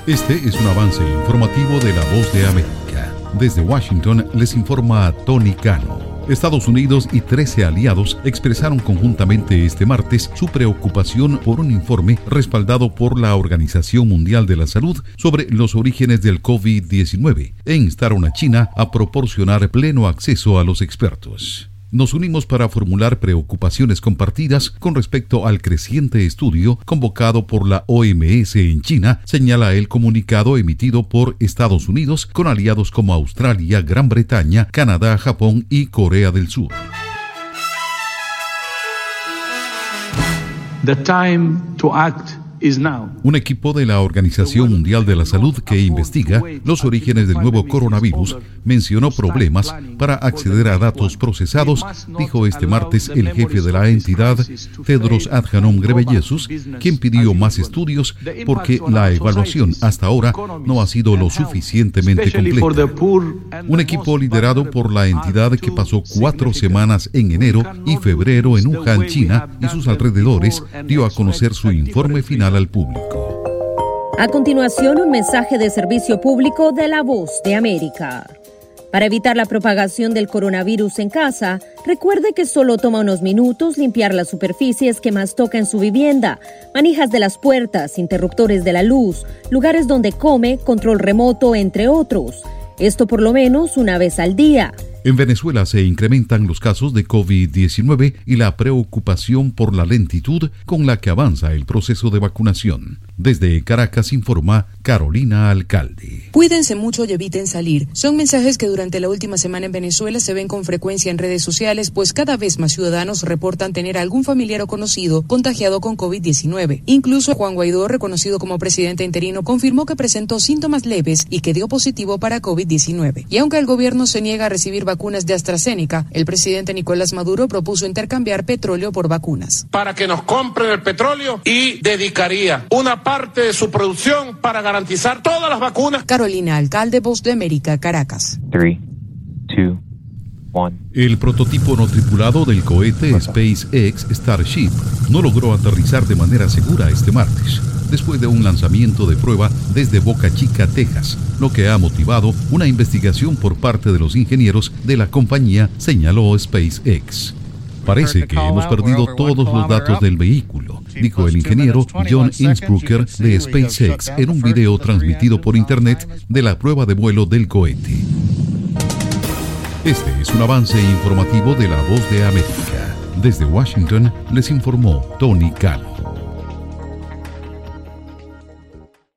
Este es un avance informativo de La Voz de América. Desde Washington les informa Tony Cano. Estados Unidos y 13 aliados expresaron conjuntamente este martes su preocupación por un informe respaldado por la Organización Mundial de la Salud sobre los orígenes del COVID-19 e instaron a China a proporcionar pleno acceso a los expertos. Nos unimos para formular preocupaciones compartidas con respecto al creciente estudio convocado por la OMS en China, señala el comunicado emitido por Estados Unidos con aliados como Australia, Gran Bretaña, Canadá, Japón y Corea del Sur. The time to act is now. Un equipo de la Organización Mundial de la Salud que investiga los orígenes del nuevo coronavirus mencionó problemas para acceder a datos procesados, dijo este martes el jefe de la entidad, Tedros Adhanom Ghebreyesus, quien pidió más estudios porque la evaluación hasta ahora no ha sido lo suficientemente completa. Un equipo liderado por la entidad que pasó 4 semanas en enero y febrero en Wuhan, China y sus alrededores, dio a conocer su informe final al público. A continuación, un mensaje de servicio público de La Voz de América. Para evitar la propagación del coronavirus en casa, recuerde que solo toma unos minutos limpiar las superficies que más toca en su vivienda, manijas de las puertas, interruptores de la luz, lugares donde come, control remoto, entre otros. Esto por lo menos una vez al día. En Venezuela se incrementan los casos de COVID-19 y la preocupación por la lentitud con la que avanza el proceso de vacunación. Desde Caracas informa Carolina Alcalde. Cuídense mucho y eviten salir. Son mensajes que durante la última semana en Venezuela se ven con frecuencia en redes sociales, pues cada vez más ciudadanos reportan tener algún familiar o conocido contagiado con COVID-19. Incluso Juan Guaidó, reconocido como presidente interino, confirmó que presentó síntomas leves y que dio positivo para COVID-19. Y aunque el gobierno se niega a recibir vacunas de AstraZeneca, el presidente Nicolás Maduro propuso intercambiar petróleo por vacunas. Para que nos compren el petróleo y dedicaría una parte de su producción para garantizar todas las vacunas. Carolina Alcalde, Voz de América, Caracas. 3, 2, 1. El prototipo no tripulado del cohete SpaceX Starship no logró aterrizar de manera segura este martes, después de un lanzamiento de prueba desde Boca Chica, Texas, lo que ha motivado una investigación por parte de los ingenieros de la compañía, señaló SpaceX. Parece que hemos perdido todos los datos del vehículo, dijo el ingeniero John Innsbrucker de SpaceX en un video transmitido por internet de la prueba de vuelo del cohete. Este es un avance informativo de La Voz de América. Desde Washington les informó Tony Cano.